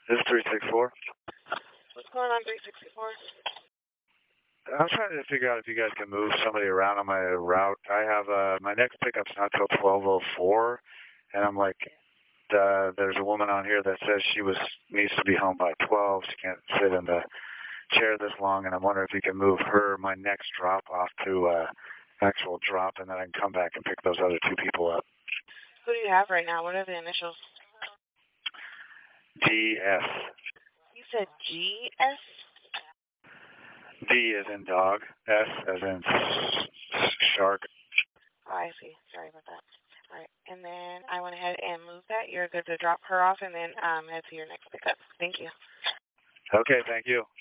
This is 364. What's going on, 364? I'm trying to figure out if you guys can move somebody around on my route. I have my next pickup's not till 12:04, and I'm like, there's a woman on here that says she needs to be home by 12. She can't sit in the chair this long, and I'm wondering if you can move my next drop off to actual drop, and then I can come back and pick those other two people up. Who do you have right now? What are the initials? DS. You said GS? D as in dog, S as in shark. Oh, I see. Sorry about that. All right. And then I went ahead and moved that. You're good to drop her off and then head to your next pickup. Thank you. Okay, thank you.